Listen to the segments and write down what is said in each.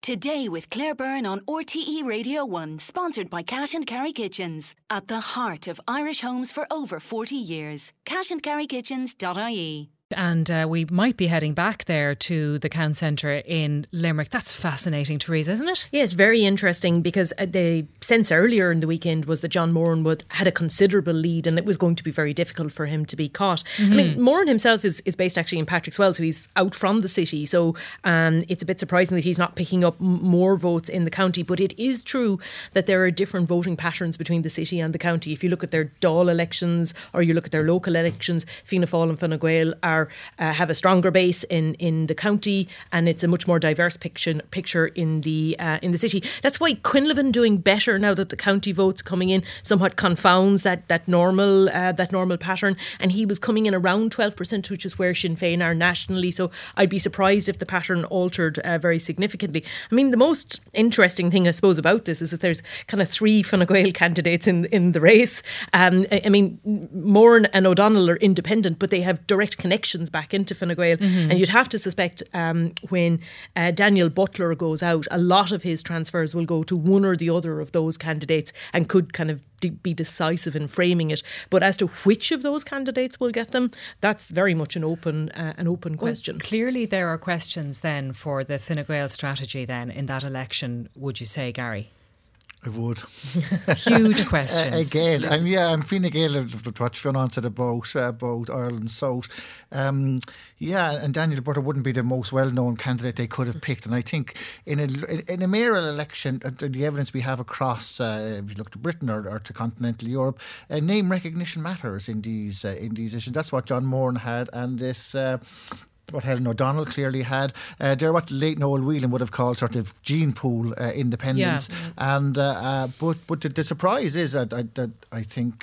Today with Claire Byrne on RTE Radio 1, sponsored by Cash and Carry Kitchens. At the heart of Irish homes for over 40 years. cashandcarrykitchens.ie. And we might be heading back there to the County Centre in Limerick. That's fascinating, Teresa, isn't it? Yeah, it's very interesting because the sense earlier in the weekend was that John Moran had a considerable lead and it was going to be very difficult for him to be caught. I mean, Moran himself is based actually in Patrickswell, so he's out from the city. So it's a bit surprising that he's not picking up more votes in the county. But it is true that there are different voting patterns between the city and the county. If you look at their Dáil elections or you look at their local elections, Fianna Fáil and Fine Gael have a stronger base in the county, and it's a much more diverse picture in the city. That's why Quinlivan doing better now that the county votes coming in somewhat confounds that normal pattern, and he was coming in around 12%, which is where Sinn Féin are nationally. So I'd be surprised if the pattern altered very significantly. I mean, the most interesting thing I suppose about this is that there's kind of three Fine Gael candidates in the race. I mean, Moran and O'Donnell are independent, but they have direct connections back into Fine Gael, and you'd have to suspect when Daniel Butler goes out, a lot of his transfers will go to one or the other of those candidates and could kind of be decisive in framing it. But as to which of those candidates will get them, that's very much an open question. Well, clearly there are questions then for the Fine Gael strategy then in that election, would you say, Gary? I would. Huge questions. Again, I'm Fine Gael what Fionn said about Ireland South. And Daniel Butler wouldn't be the most well-known candidate they could have picked. And I think in a mayoral election, the evidence we have across, if you look to Britain or to continental Europe, name recognition matters in these issues. That's what John Moran had, and this. What Helen O'Donnell clearly had. They're what late Noel Whelan would have called sort of gene pool independence. Yeah. And but the surprise is that I think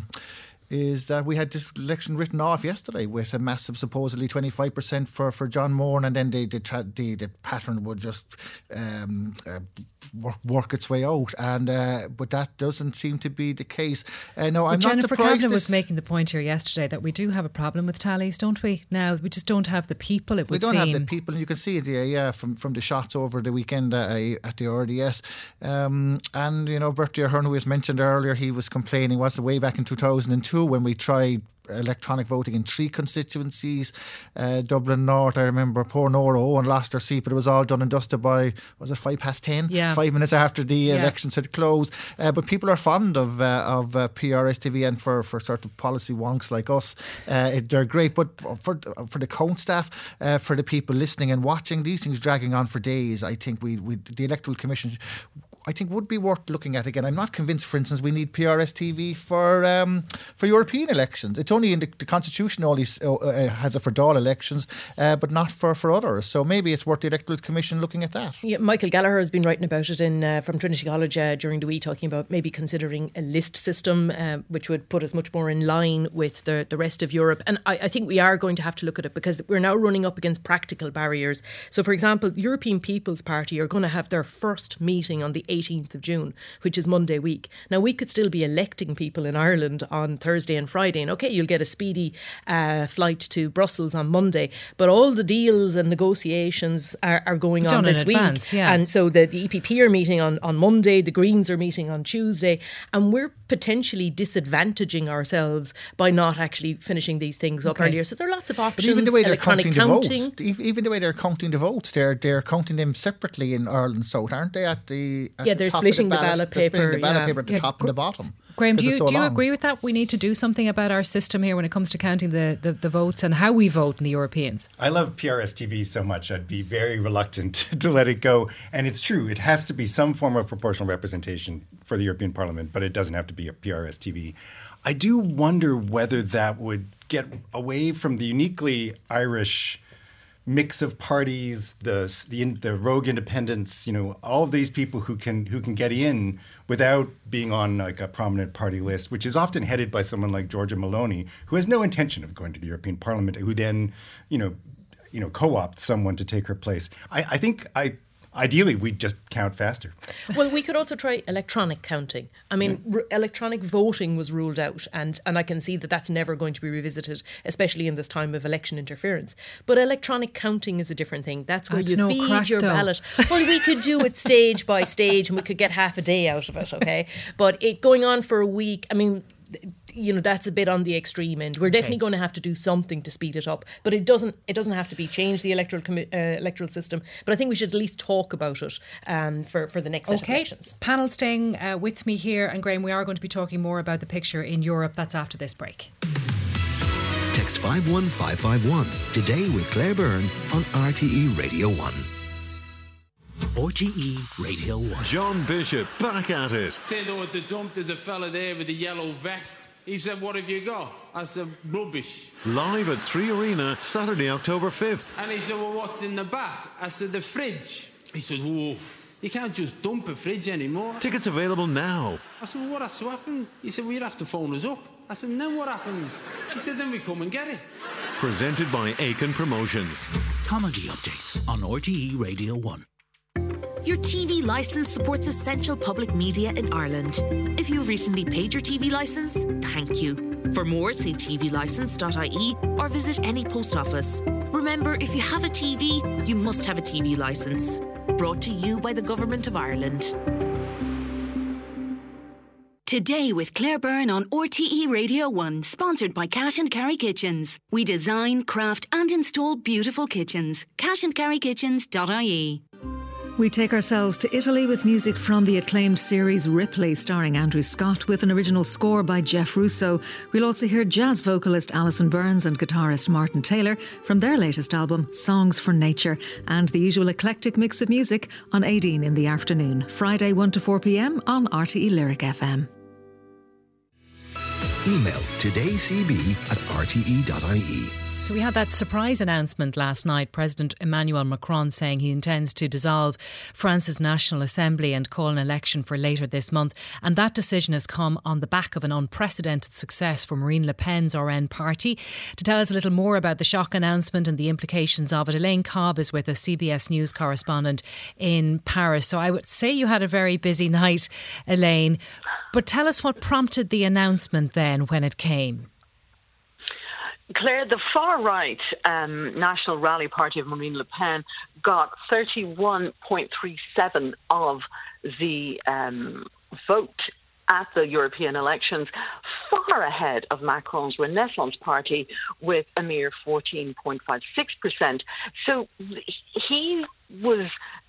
is that we had this election written off yesterday with a massive, supposedly 25% for John Moran, and then the pattern would just work its way out, and but that doesn't seem to be the case. No, I'm not surprised. Jennifer Kavanagh was making the point here yesterday that we do have a problem with tallies, don't we? Now we just don't have the people. It would seem we don't have the people, and you can see it, from the shots over the weekend at the RDS. And Bertie Ahern, who was mentioned earlier, he was complaining. Was the way back in 2002 when we tried electronic voting in 3 constituencies, Dublin North. I remember poor Nora Owen lost her seat, but it was all done and dusted by, was it 10:05? Yeah. 5 minutes after the elections had closed. But people are fond of PRS-TV, and for sort of policy wonks like us, they're great. But for the count staff, for the people listening and watching, these things dragging on for days, I think the Electoral Commission, I think, would be worth looking at again. I'm not convinced, for instance, we need PRS-TV for European elections. It's only in the Constitution only has it for Dáil elections, but not for others. So maybe it's worth the Electoral Commission looking at that. Yeah, Michael Gallagher has been writing about it from Trinity College during the week, talking about maybe considering a list system, which would put us much more in line with the rest of Europe. And I think we are going to have to look at it because we're now running up against practical barriers. So, for example, European People's Party are going to have their first meeting on the 18th of June, which is Monday week. Now, we could still be electing people in Ireland on Thursday and Friday, and okay, you'll get a speedy flight to Brussels on Monday, but all the deals and negotiations are going on this week. Yeah. And so the EPP are meeting on Monday, the Greens are meeting on Tuesday, and we're potentially disadvantaging ourselves by not actually finishing these things up earlier. So there are lots of options. But even the way they're counting the votes, even the way they're counting the votes, they're counting them separately in Ireland South, aren't they? They're splitting the ballot paper. They're splitting the ballot paper at the top and the bottom. Graham, do you agree with that? We need to do something about our system here when it comes to counting the votes and how we vote in the Europeans. I love PRS-TV so much, I'd be very reluctant to let it go. And it's true, it has to be some form of proportional representation for the European Parliament, but it doesn't have to be a PRS-TV. I do wonder whether that would get away from the uniquely Irish mix of parties, the rogue independents, all of these people who can get in without being on like a prominent party list, which is often headed by someone like Giorgia Meloni, who has no intention of going to the European Parliament, who then, co-opt someone to take her place. I think ideally, we'd just count faster. Well, we could also try electronic counting. I mean, electronic voting was ruled out, and I can see that that's never going to be revisited, especially in this time of election interference. But electronic counting is a different thing. That's where you feed your ballot. Well, we could do it stage by stage, and we could get half a day out of it, okay? But it going on for a week, I mean, you know, that's a bit on the extreme end. We're definitely going to have to do something to speed it up, but it doesn't have to be change the electoral system. But I think we should at least talk about it for the next set of elections. Panel staying with me here, and Graham, we are going to be talking more about the picture in Europe. That's after this break. Text 51551 today with Claire Byrne on RTE Radio 1. RTE Radio 1. John Bishop back at it. Said though at the dump there's a fella there with a yellow vest. He said, "What have you got?" I said, "Rubbish." Live at 3 Arena, Saturday, October 5th. And he said, "Well, what's in the back?" I said, "The fridge." He said, "Whoa, you can't just dump a fridge anymore." Tickets available now. I said, "Well, what has to happen?" He said, "Well, you'll have to phone us up." I said, "Then what happens?" He said, "Then we come and get it." Presented by Aiken Promotions. Comedy updates on RTE Radio 1. Your TV licence supports essential public media in Ireland. If you've recently paid your TV licence, thank you. For more, see tvlicence.ie or visit any post office. Remember, if you have a TV, you must have a TV licence. Brought to you by the Government of Ireland. Today with Claire Byrne on RTE Radio 1, sponsored by Cash and Carry Kitchens. We design, craft and install beautiful kitchens. cashandcarrykitchens.ie. We take ourselves to Italy with music from the acclaimed series Ripley, starring Andrew Scott, with an original score by Jeff Russo. We'll also hear jazz vocalist Alison Burns and guitarist Martin Taylor from their latest album, Songs for Nature, and the usual eclectic mix of music on 18 in the afternoon, Friday 1 to 4 p.m. on RTE Lyric FM. Email todaycb@rte.ie. So we had that surprise announcement last night, President Emmanuel Macron saying he intends to dissolve France's National Assembly and call an election for later this month. And that decision has come on the back of an unprecedented success for Marine Le Pen's RN party. To tell us a little more about the shock announcement and the implications of it, Elaine Cobb is with us, CBS News correspondent in Paris. So I would say you had a very busy night, Elaine. But tell us what prompted the announcement then when it came. Claire, the far-right National Rally Party of Marine Le Pen got 31.37% of the vote at the European elections, far ahead of Macron's Renaissance Party with a mere 14.56%. So he was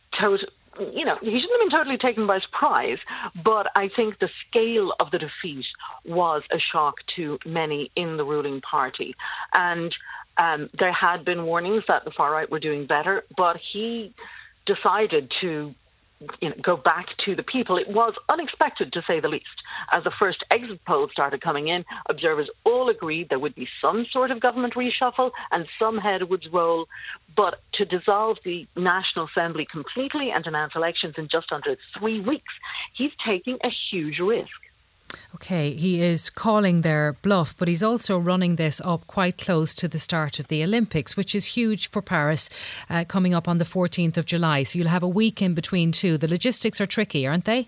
he shouldn't have been totally taken by surprise, but I think the scale of the defeat was a shock to many in the ruling party. And there had been warnings that the far right were doing better, but he decided to go back to the people. It was unexpected, to say the least. As the first exit polls started coming in, observers all agreed there would be some sort of government reshuffle and some head would roll. But to dissolve the National Assembly completely and announce elections in just under 3 weeks, he's taking a huge risk. OK, he is calling their bluff, but he's also running this up quite close to the start of the Olympics, which is huge for Paris, coming up on the 14th of July. So you'll have a week in between two. The logistics are tricky, aren't they?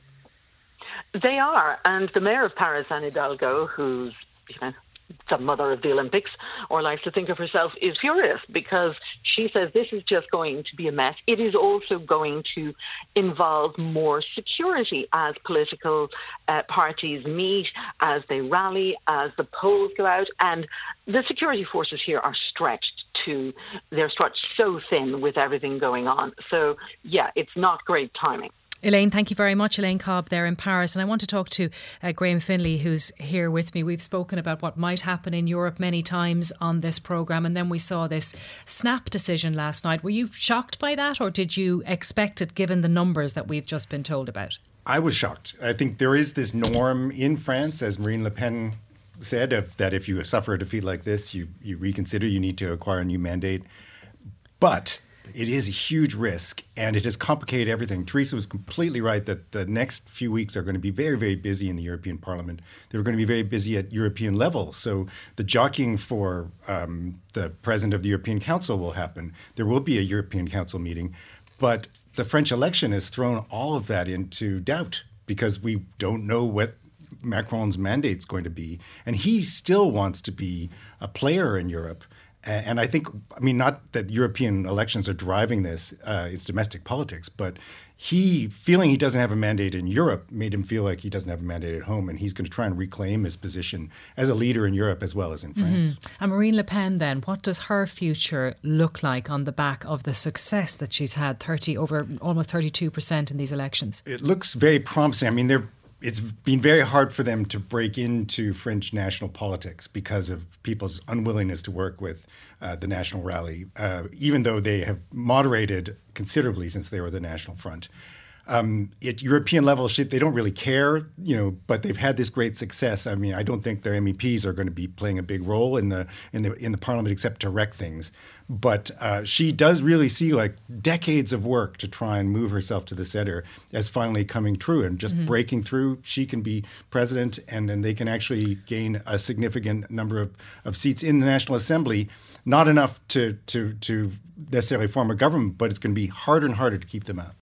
They are. And the mayor of Paris, Anne Hidalgo, who's the mother of the Olympics, or likes to think of herself, is furious because she says this is just going to be a mess. It is also going to involve more security as political parties meet, as they rally, as the polls go out. And the security forces here are they're stretched so thin with everything going on. So, yeah, it's not great timing. Elaine, thank you very much. Elaine Cobb there in Paris. And I want to talk to Graham Finlay, who's here with me. We've spoken about what might happen in Europe many times on this programme. And then we saw this snap decision last night. Were you shocked by that, or did you expect it given the numbers that we've just been told about? I was shocked. I think there is this norm in France, as Marine Le Pen said, that if you suffer a defeat like this, you reconsider, you need to acquire a new mandate. But it is a huge risk, and it has complicated everything. Teresa was completely right that the next few weeks are going to be very, very busy in the European Parliament. They're going to be very busy at European level. So the jockeying for the president of the European Council will happen. There will be a European Council meeting. But the French election has thrown all of that into doubt because we don't know what Macron's mandate's going to be. And he still wants to be a player in Europe. And I think, not that European elections are driving this, it's domestic politics, but feeling he doesn't have a mandate in Europe made him feel like he doesn't have a mandate at home, and he's going to try and reclaim his position as a leader in Europe as well as in France. And Marine Le Pen then, what does her future look like on the back of the success that she's had, over almost 32% in these elections? It looks very promising. It's been very hard for them to break into French national politics because of people's unwillingness to work with the National Rally, even though they have moderated considerably since they were the National Front. At European level, they don't really care, but they've had this great success. I don't think their MEPs are going to be playing a big role in the parliament except to wreck things. But she does really see like decades of work to try and move herself to the center as finally coming true and just breaking through. She can be president, and then they can actually gain a significant number of seats in the National Assembly. Not enough to necessarily form a government, but it's going to be harder and harder to keep them out.